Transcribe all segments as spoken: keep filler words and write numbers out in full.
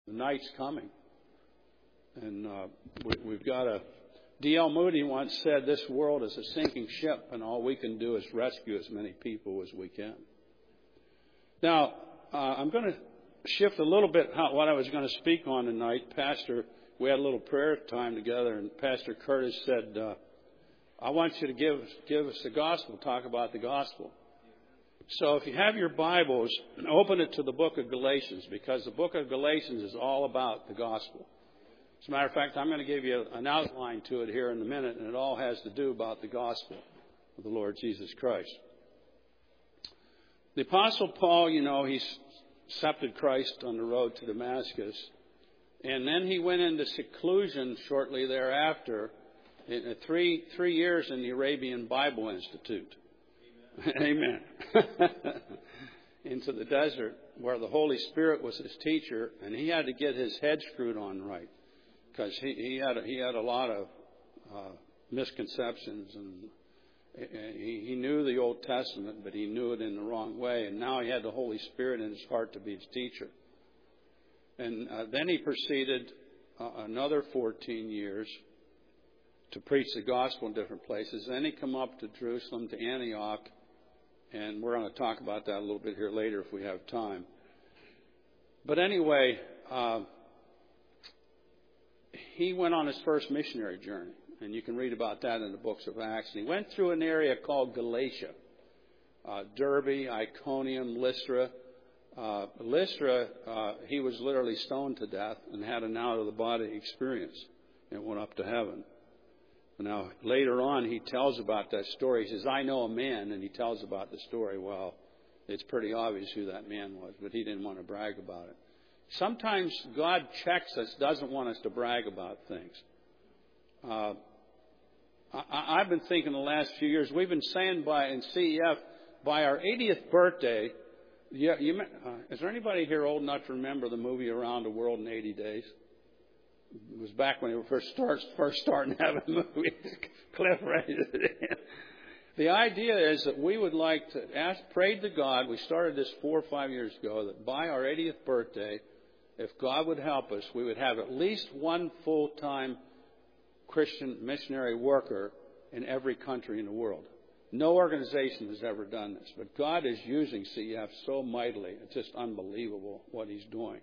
The night's coming. And uh, we, we've got a... D L Moody once said, this world is a sinking ship, and all we can do is rescue as many people as we can. Now, uh, I'm going to shift a little bit how, what I was going to speak on tonight. Pastor, we had a little prayer time together, and Pastor Curtis said, uh, I want you to give, give us the gospel, talk about the gospel. So if you have your Bibles, open it to the book of Galatians, because the book of Galatians is all about the gospel. As a matter of fact, I'm going to give you an outline to it here in a minute, and it all has to do about the gospel of the Lord Jesus Christ. The Apostle Paul, you know, he accepted Christ on the road to Damascus, and then he went into seclusion shortly thereafter, in three, three years in the Arabian Bible Institute. Amen. Into the desert where the Holy Spirit was his teacher, and he had to get his head screwed on right because he, he had a, he had a lot of uh, misconceptions, and he, he knew the Old Testament, but he knew it in the wrong way, and now he had the Holy Spirit in his heart to be his teacher. And uh, then he proceeded uh, another fourteen years to preach the gospel in different places. Then he come up to Jerusalem, to Antioch. And we're going to talk about that a little bit here later if we have time. But anyway, uh, he went on his first missionary journey. And you can read about that in the books of Acts. And he went through an area called Galatia. Uh, Derbe, Iconium, Lystra. Uh, Lystra, uh, he was literally stoned to death and had an out-of-the-body experience and went up to heaven. Now, later on, he tells about that story. He says, I know a man, and he tells about the story. Well, it's pretty obvious who that man was, but he didn't want to brag about it. Sometimes God checks us, doesn't want us to brag about things. Uh, I, I've been thinking the last few years, we've been saying by in C E F, by our eightieth birthday, you, you, uh, is there anybody here old enough to remember the movie Around the World in eighty days? It was back when they were first, start, first starting having movies. Cliff raised it in. The idea is that we would like to ask, pray to God. We started this four or five years ago, that by our eightieth birthday, if God would help us, we would have at least one full-time Christian missionary worker in every country in the world. No organization has ever done this, but God is using C E F so mightily. It's just unbelievable what He's doing.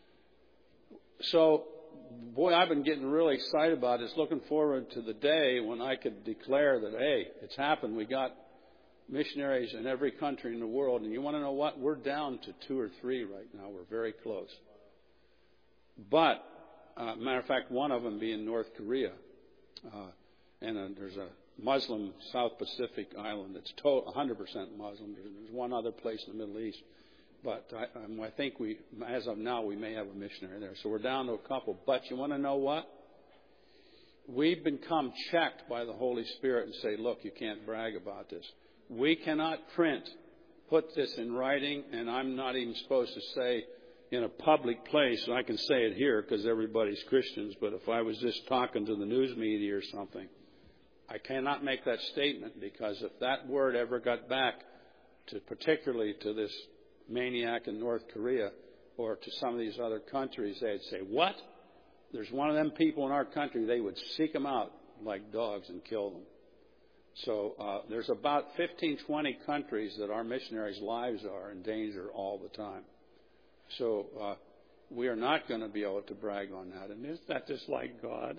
So, boy, I've been getting really excited about this, looking forward to the day when I could declare that, hey, it's happened. We got missionaries in every country in the world. And you want to know what? We're down to two or three right now. We're very close. But, uh, matter of fact, one of them being North Korea. Uh, and uh, there's a Muslim South Pacific island that's to- one hundred percent Muslim. There's, there's one other place in the Middle East. But I, um, I think we, as of now, we may have a missionary there. So we're down to a couple. But you want to know what? We've become checked by the Holy Spirit and say, look, you can't brag about this. We cannot print, put this in writing, and I'm not even supposed to say in a public place. I can say it here because everybody's Christians. But if I was just talking to the news media or something, I cannot make that statement, because if that word ever got back to, particularly to this maniac in North Korea or to some of these other countries, they'd say, what? There's one of them people in our country. They would seek them out like dogs and kill them. So uh, there's about fifteen, twenty countries that our missionaries' lives are in danger all the time. So uh, we are not going to be able to brag on that. And isn't that just like God?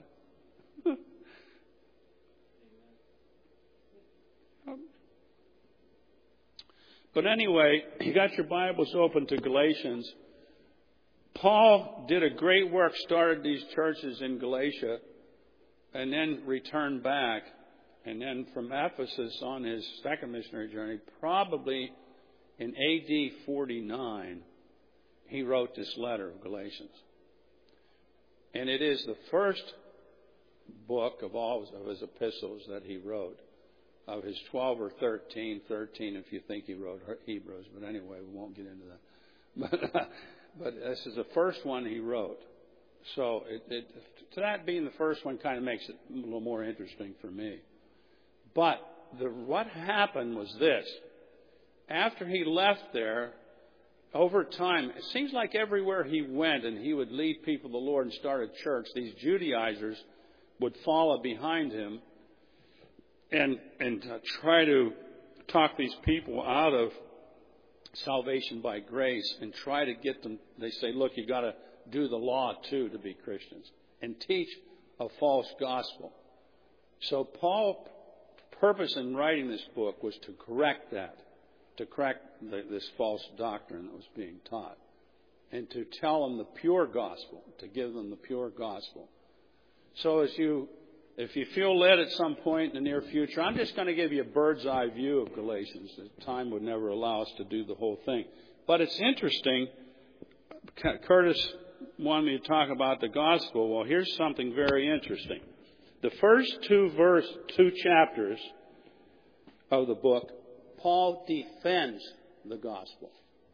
But anyway, you got your Bibles open to Galatians. Paul did a great work, started these churches in Galatia, and then returned back. And then from Ephesus on his second missionary journey, probably in A D forty-nine, he wrote this letter of Galatians. And it is the first book of all of his epistles that he wrote. Of his twelve or thirteen, thirteen if you think he wrote Hebrews. But anyway, we won't get into that. But, but this is the first one he wrote. So it, it, to that being the first one kind of makes it a little more interesting for me. But the, what happened was this. After he left there, over time, it seems like everywhere he went and he would lead people to the Lord and start a church, these Judaizers would follow behind him and and uh, try to talk these people out of salvation by grace and try to get them. They say, look, you got to do the law too to be Christians, and teach a false gospel. So Paul's purpose in writing this book was to correct that, to correct the, this false doctrine that was being taught, and to tell them the pure gospel, to give them the pure gospel. So as you, if you feel led at some point in the near future, I'm just going to give you a bird's eye view of Galatians. The time would never allow us to do the whole thing. But it's interesting. Curtis wanted me to talk about the gospel. Well, here's something very interesting. The first two verse, two chapters of the book, Paul defends the gospel.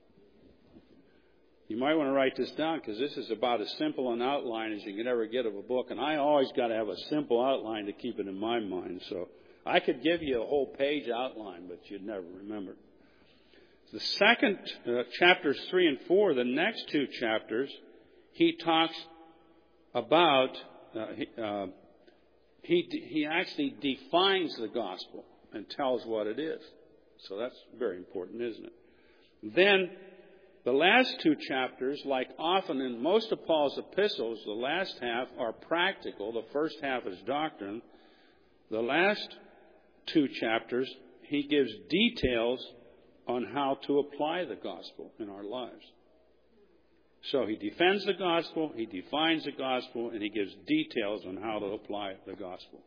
You might want to write this down, because this is about as simple an outline as you can ever get of a book. And I always got to have a simple outline to keep it in my mind. So I could give you a whole page outline, but you'd never remember. The second, uh, chapters three and four, the next two chapters, he talks about, uh, he, uh, he, he actually defines the gospel and tells what it is. So that's very important, isn't it? Then, the last two chapters, like often in most of Paul's epistles, the last half are practical. The first half is doctrine. The last two chapters, he gives details on how to apply the gospel in our lives. So he defends the gospel, he defines the gospel, and he gives details on how to apply the gospel.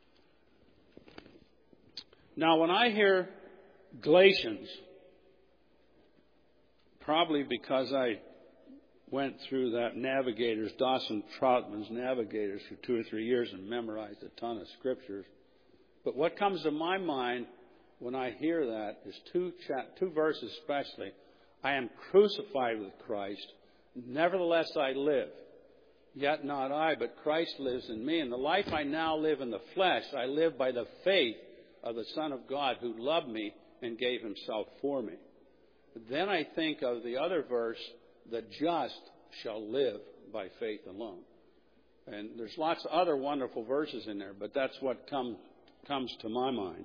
Now, when I hear Galatians, probably because I went through that Navigators, Dawson Troutman's Navigators for two or three years and memorized a ton of scriptures. But what comes to my mind when I hear that is two, cha- two verses especially. I am crucified with Christ. Nevertheless I live. Yet not I, but Christ lives in me. And the life I now live in the flesh, I live by the faith of the Son of God who loved me and gave himself for me. Then I think of the other verse, the just shall live by faith alone. And there's lots of other wonderful verses in there, but that's what come, comes to my mind.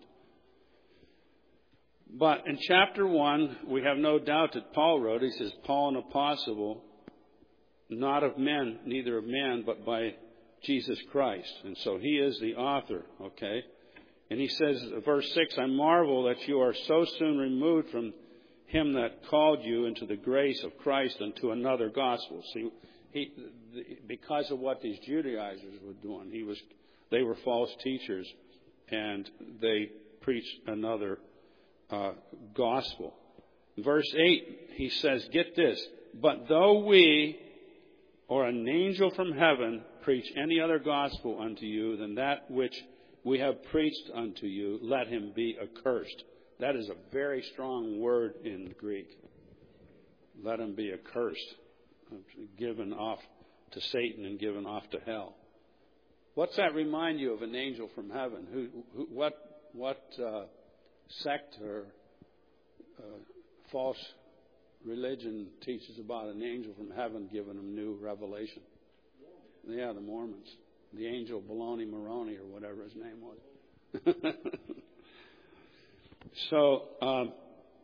But in chapter one, we have no doubt that Paul wrote, he says, Paul an apostle, not of men, neither of man, but by Jesus Christ. And so he is the author, okay? And he says, verse six, I marvel that you are so soon removed from him that called you into the grace of Christ unto another gospel. See, he, because of what these Judaizers were doing, he was, they were false teachers, and they preached another uh, gospel. Verse eight, he says, get this, but though we or an angel from heaven preach any other gospel unto you than that which we have preached unto you, let him be accursed. That is a very strong word in Greek. Let him be accursed, given off to Satan and given off to hell. What's that remind you of an angel from heaven? Who, who what, what uh, sect or uh, false religion teaches about an angel from heaven giving them new revelation? Yeah, the Mormons. The angel Baloney Moroni or whatever his name was. So, um,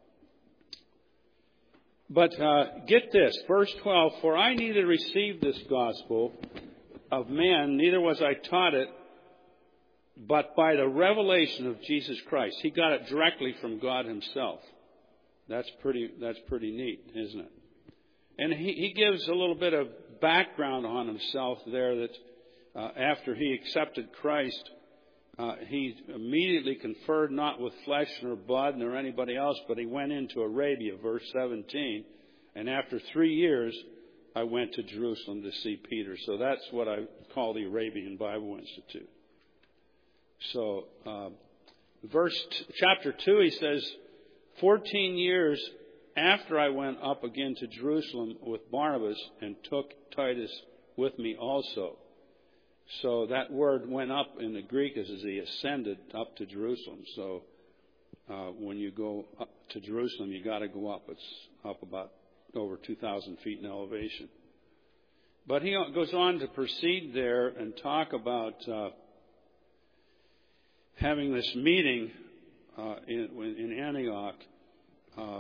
but uh, get this, verse twelve, for I neither received this gospel of man, neither was I taught it, but by the revelation of Jesus Christ. He got it directly from God himself. That's pretty, that's pretty neat, isn't it? And he, he gives a little bit of background on himself there that uh, after he accepted Christ, Uh, he immediately conferred not with flesh nor blood nor anybody else, but he went into Arabia, verse seventeen. And after three years, I went to Jerusalem to see Peter. So that's what I call the Arabian Bible Institute. So, uh, verse t- chapter two, he says, fourteen years after I went up again to Jerusalem with Barnabas and took Titus with me also. So that word went up in the Greek as he ascended up to Jerusalem. So uh, when you go up to Jerusalem, you got to go up. It's up about over two thousand feet in elevation. But he goes on to proceed there and talk about uh, having this meeting uh, in, in Antioch. Uh,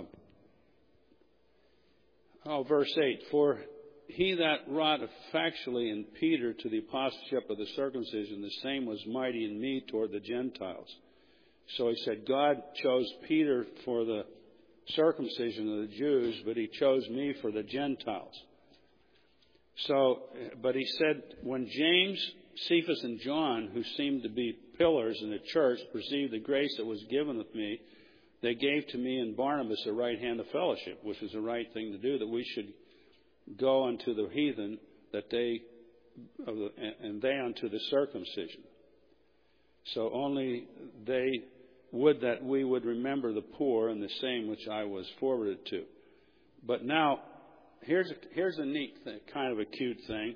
oh, verse eight. For he that wrought effectually in Peter to the apostleship of the circumcision, the same was mighty in me toward the Gentiles. So he said, God chose Peter for the circumcision of the Jews, but he chose me for the Gentiles. So, but he said, when James, Cephas, and John, who seemed to be pillars in the church, perceived the grace that was given with me, they gave to me and Barnabas a right hand of fellowship, which is the right thing to do, that we should go unto the heathen, that they, and they unto the circumcision. So only they would that we would remember the poor, and the same which I was forwarded to. But now, here's a, here's a neat thing, kind of a cute thing.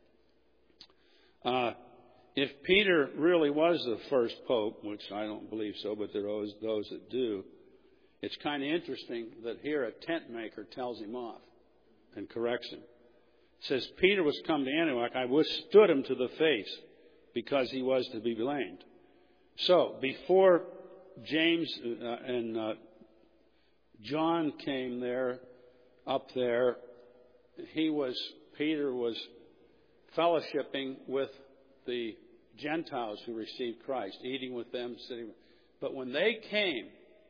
Uh, if Peter really was the first pope, which I don't believe so, but there are those, those that do, it's kind of interesting that here a tent maker tells him off and corrects him. It says, Peter was come to Antioch, I withstood him to the face, because he was to be blamed. So, before James uh, and uh, John came there, up there, he was, Peter was fellowshipping with the Gentiles who received Christ, eating with them, sitting with them. But when they came,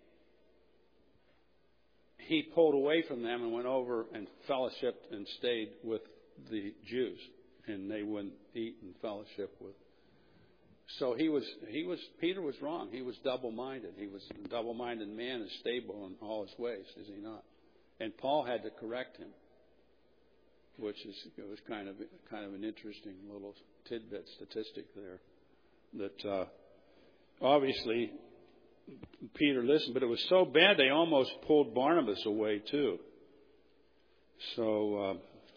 he pulled away from them and went over and fellowshipped and stayed with the Jews, and they wouldn't eat and fellowship with. So he was, he was, Peter was wrong. He was double-minded. He was a double-minded man and stable in all his ways, is he not? And Paul had to correct him, which is, it was kind of, kind of an interesting little tidbit statistic there. That uh, obviously Peter listened, but it was so bad they almost pulled Barnabas away too. So, uh,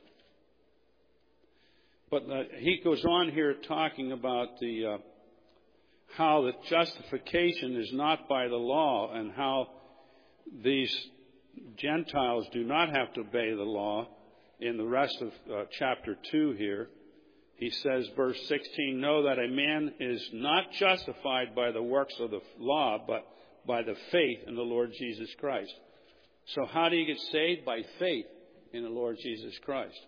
but uh, he goes on here talking about the uh, how the justification is not by the law, and how these Gentiles do not have to obey the law. In the rest of uh, chapter two here, he says, verse sixteen, know that a man is not justified by the works of the law, but by the faith in the Lord Jesus Christ. So how do you get saved? By faith in the Lord Jesus Christ.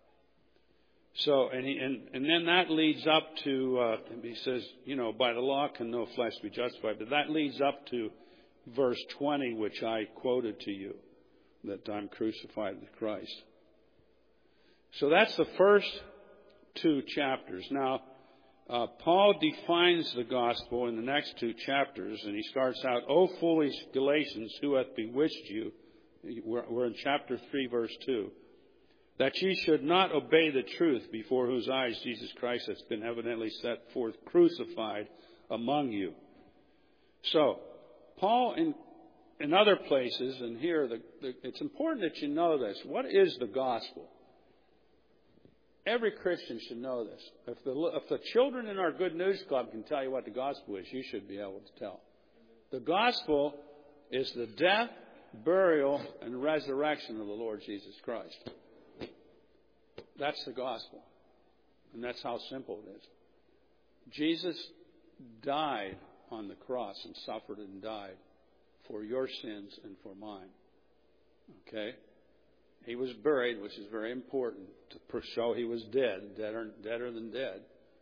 So, and, he, and, and then that leads up to, uh, he says, you know, by the law can no flesh be justified. But that leads up to verse twenty, which I quoted to you, that I'm crucified with Christ. So that's the first two chapters. Now, uh, Paul defines the gospel in the next two chapters, and he starts out, O foolish Galatians, who hath bewitched you? We're, we're in chapter three, verse two. That ye should not obey the truth, before whose eyes Jesus Christ has been evidently set forth crucified among you. So, Paul, in, in other places, and here, the, the, it's important that you know this. What is the gospel? Every Christian should know this. If the, if the children in our Good News Club can tell you what the gospel is, you should be able to tell. The gospel is the death, burial, and resurrection of the Lord Jesus Christ. That's the gospel. And that's how simple it is. Jesus died on the cross and suffered and died for your sins and for mine. Okay? He was buried, which is very important to show he was dead, deader, deader than dead.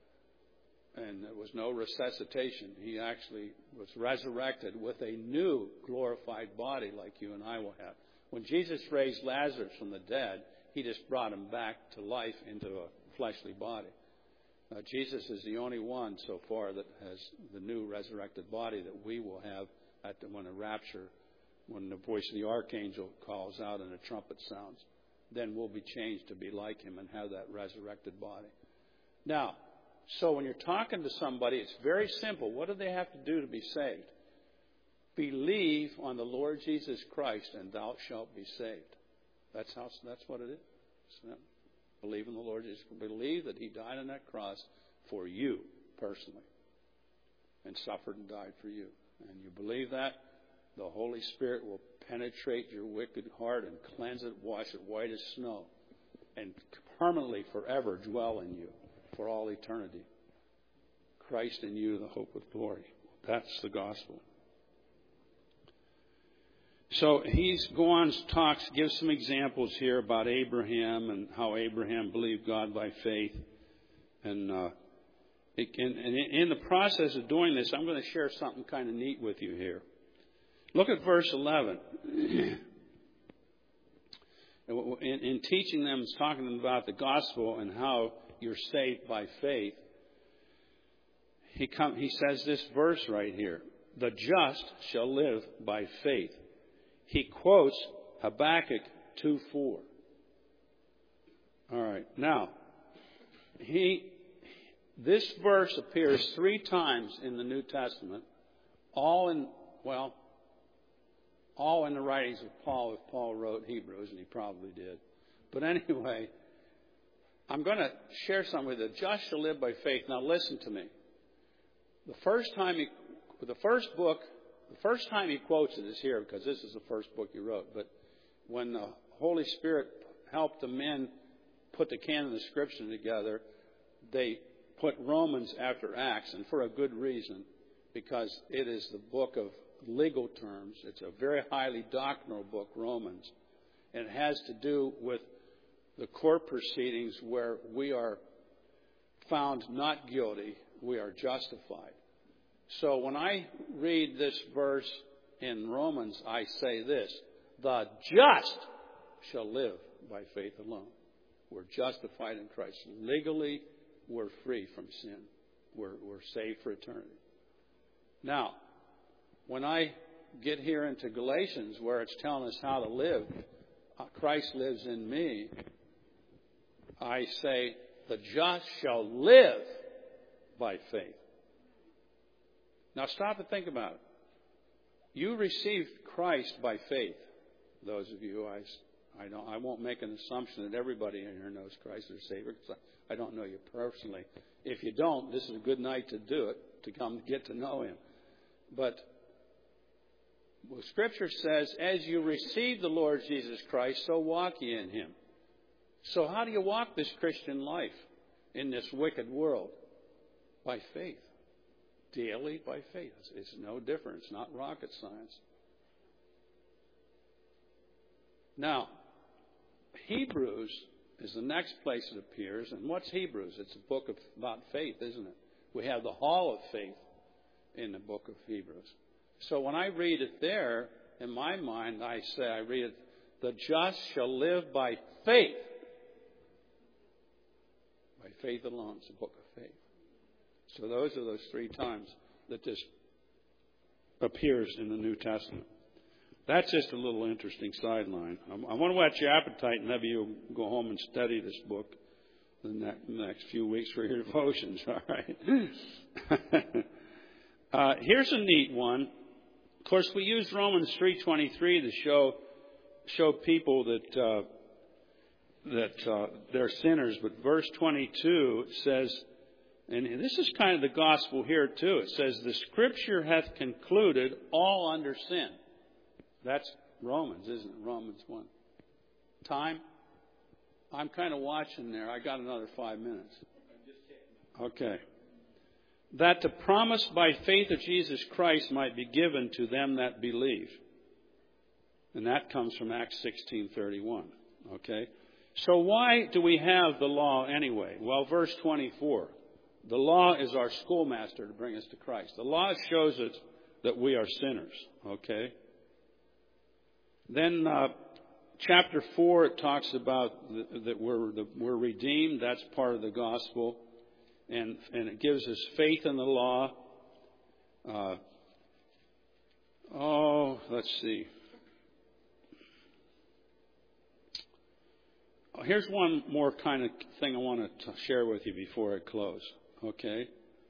And there was no resuscitation. He actually was resurrected with a new glorified body like you and I will have. When Jesus raised Lazarus from the dead, he just brought him back to life into a fleshly body. Uh, Jesus is the only one so far that has the new resurrected body that we will have at the, when a rapture, when the voice of the archangel calls out and a trumpet sounds. Then we'll be changed to be like him and have that resurrected body. Now, so when you're talking to somebody, it's very simple. What do they have to do to be saved? Believe on the Lord Jesus Christ, and thou shalt be saved. That's how. That's what it is. So, believe in the Lord Jesus. Believe that he died on that cross for you personally, and suffered and died for you. And you believe that, the Holy Spirit will penetrate your wicked heart and cleanse it, wash it white as snow, and permanently, forever dwell in you for all eternity. Christ in you, the hope of glory. That's the gospel. So he's go on, talks, gives some examples here about Abraham and how Abraham believed God by faith. And, uh, it, and, and in the process of doing this, I'm going to share something kind of neat with you here. Look at verse eleven. In, in teaching them, it's talking them about the gospel and how you're saved by faith. He come, he says this verse right here. The just shall live by faith. He quotes Habakkuk two four. All right. Now, he this verse appears three times in the New Testament, all in, well, all in the writings of Paul, if Paul wrote Hebrews, and he probably did. But anyway, I'm going to share something with you. The just shall live by faith. Now listen to me. The first time he, the first book, the first time he quotes it is here, because this is the first book he wrote. But when the Holy Spirit helped the men put the canon of Scripture together, they put Romans after Acts, and for a good reason, because it is the book of legal terms. It's a very highly doctrinal book, Romans. And it has to do with the court proceedings where we are found not guilty, we are justified. So when I read this verse in Romans, I say this: the just shall live by faith alone. We're justified in Christ. Legally, we're free from sin. We're, we're saved for eternity. Now, when I get here into Galatians, where it's telling us how to live, Christ lives in me, I say, the just shall live by faith. Now stop and think about it. You received Christ by faith. Those of you, I, I, don't, I won't make an assumption that everybody in here knows Christ as Savior, because I don't know you personally. If you don't, this is a good night to do it, to come get to know Him. But well, Scripture says, as you receive the Lord Jesus Christ, so walk ye in Him. So how do you walk this Christian life in this wicked world? By faith. Daily by faith. It's no different. It's not rocket science. Now, Hebrews is the next place it appears. And what's Hebrews? It's a book of, about faith, isn't it? We have the hall of faith in the book of Hebrews. So when I read it there, in my mind, I say, I read it, the just shall live by faith. By faith alone. It's a book of faith. So those are those three times that this appears in the New Testament. That's just a little interesting sideline. I want to whet your appetite, and maybe you'll go home and study this book in the next few weeks for your devotions, all right? uh, here's a neat one. Of course, we use Romans three twenty-three to show show people that uh, that uh, they're sinners. But verse twenty-two says, and this is kind of the gospel here too. It says, the Scripture hath concluded all under sin. That's Romans, isn't it? Romans one. Time? I'm kind of watching there. I got another five minutes. Okay. That the promise by faith of Jesus Christ might be given to them that believe. And that comes from Acts sixteen thirty-one. Okay. So why do we have the law anyway? Well, verse twenty-four. The law is our schoolmaster to bring us to Christ. The law shows us that we are sinners. Okay. Then uh, chapter four, it talks about that we're the, we're redeemed. That's part of the gospel. And, and it gives us faith in the law. Uh, oh, let's see. Oh, here's one more kind of thing I want to share with you before I close. Okay.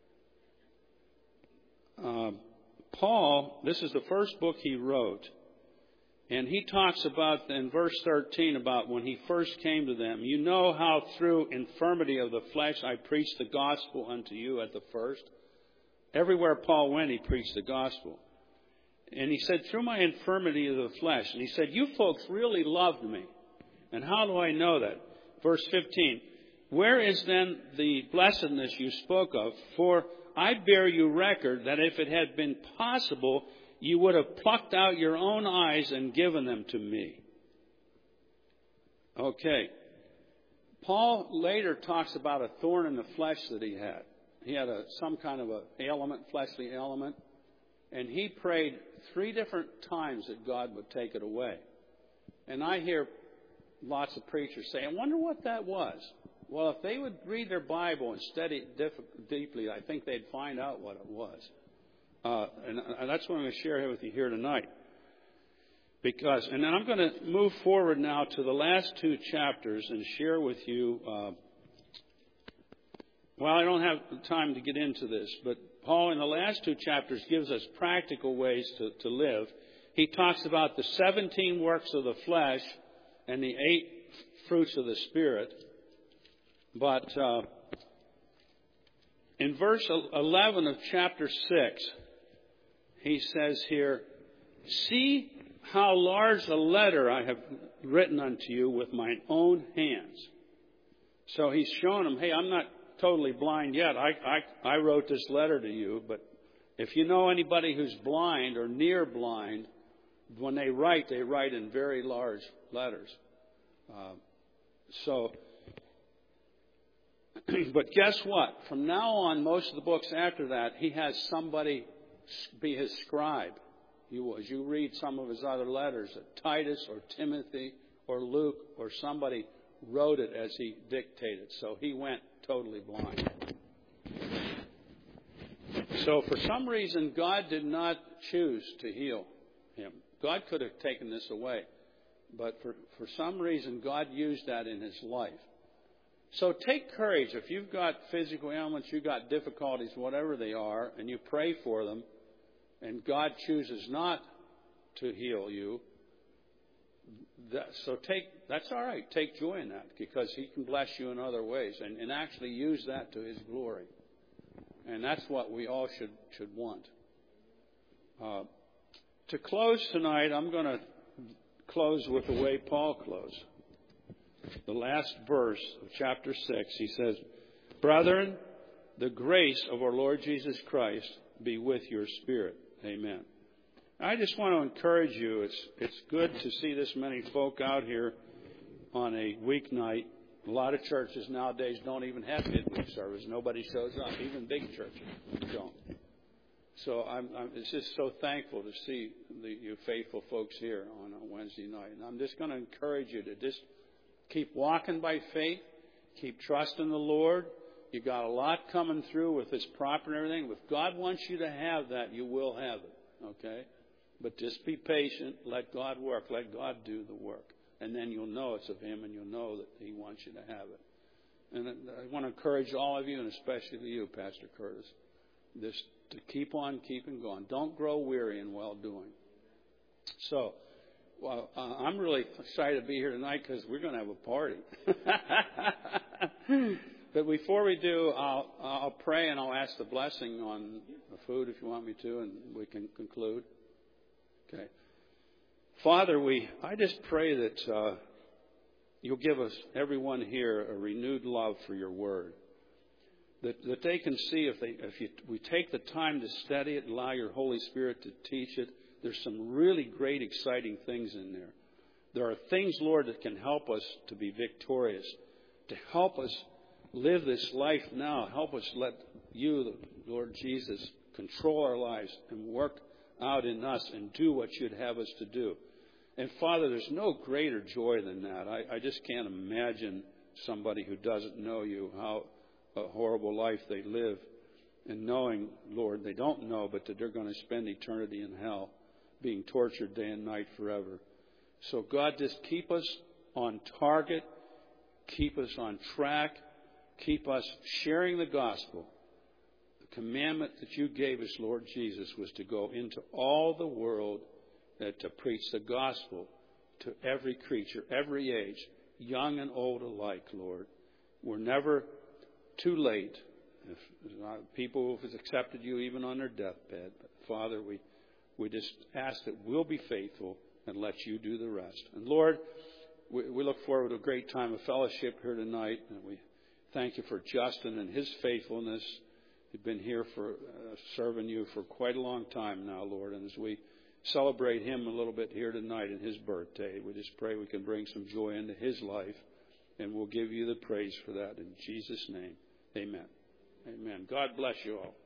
Uh, Paul, this is the first book he wrote. And he talks about, in verse thirteen, about when he first came to them. You know how through infirmity of the flesh I preached the gospel unto you at the first. Everywhere Paul went, he preached the gospel. and he said, through my infirmity of the flesh. And he said, you folks really loved me. And how do I know that? Verse fifteen. Where is then the blessedness you spoke of? For I bear you record that if it had been possible, you would have plucked out your own eyes and given them to me. Okay. Paul later talks about a thorn in the flesh that he had. He had a, some kind of a ailment, fleshly ailment. And he prayed three different times that God would take it away. And I hear lots of preachers say, I wonder what that was. Well, if they would read their Bible and study it diff- deeply, I think they'd find out what it was. Uh, and, and that's what I'm going to share with you here tonight. Because, and then I'm going to move forward now to the last two chapters and share with you. Uh, well, I don't have time to get into this, but Paul in the last two chapters gives us practical ways to, to live. He talks about the seventeen works of the flesh and the eight fruits of the Spirit. But uh, in verse eleven of chapter six, he says here, see how large a letter I have written unto you with mine own hands. So he's showing them, hey, I'm not totally blind yet. I, I, I wrote this letter to you, but if you know anybody who's blind or near blind, when they write, they write in very large letters. Uh, so, but guess what? From now on, most of the books after that, he has somebody be his scribe. You, as you read some of his other letters, that Titus or Timothy or Luke or somebody wrote it as he dictated. So he went totally blind. So for some reason, God did not choose to heal him. God could have taken this away. But for, for some reason, God used that in his life. So take courage. If you've got physical ailments, you've got difficulties, whatever they are, and you pray for them, and God chooses not to heal you, that, so take that's all right. Take joy in that, because he can bless you in other ways and, and actually use that to his glory. And that's what we all should should want. Uh, to close tonight, I'm going to close with the way Paul closed. The last verse of chapter six, he says, brethren, the grace of our Lord Jesus Christ be with your spirit. Amen. I just want to encourage you. It's it's good to see this many folk out here on a weeknight. A lot of churches nowadays don't even have midweek service. Nobody shows up. Even big churches don't. So I'm, I'm it's just so thankful to see the, you faithful folks here on a Wednesday night. And I'm just going to encourage you to just keep walking by faith. Keep trusting the Lord. You got a lot coming through with this prop and everything. If God wants you to have that, you will have it. Okay? But just be patient. Let God work. Let God do the work. And then you'll know it's of him, and you'll know that he wants you to have it. And I want to encourage all of you, and especially you, Pastor Curtis, this to keep on keeping going. Don't grow weary in well-doing. So, well, uh, I'm really excited to be here tonight because we're going to have a party. But before we do, I'll, I'll pray and I'll ask the blessing on the food if you want me to, and we can conclude. Okay. Father, we I just pray that uh, you'll give us, everyone here, a renewed love for your word. That, that they can see if they if you, we take the time to study it, allow your Holy Spirit to teach it, there's some really great, exciting things in there. There are things, Lord, that can help us to be victorious, to help us live this life now. Help us let you, Lord Jesus, control our lives and work out in us and do what you'd have us to do. And Father, there's no greater joy than that. I, I just can't imagine somebody who doesn't know you, how a horrible life they live, and knowing, Lord, they don't know, but that they're going to spend eternity in hell, being tortured day and night forever. So God, just keep us on target, keep us on track, keep us sharing the gospel. The commandment that you gave us, Lord Jesus, was to go into all the world uh, to preach the gospel to every creature, every age, young and old alike, Lord. We're never too late. If people have accepted you even on their deathbed. But Father, we We just ask that we'll be faithful and let you do the rest. And Lord, we, we look forward to a great time of fellowship here tonight. And we thank you for Justin and his faithfulness. He's been here for uh, serving you for quite a long time now, Lord. And as we celebrate him a little bit here tonight in his birthday, we just pray we can bring some joy into his life. And we'll give you the praise for that in Jesus' name. Amen. Amen. God bless you all.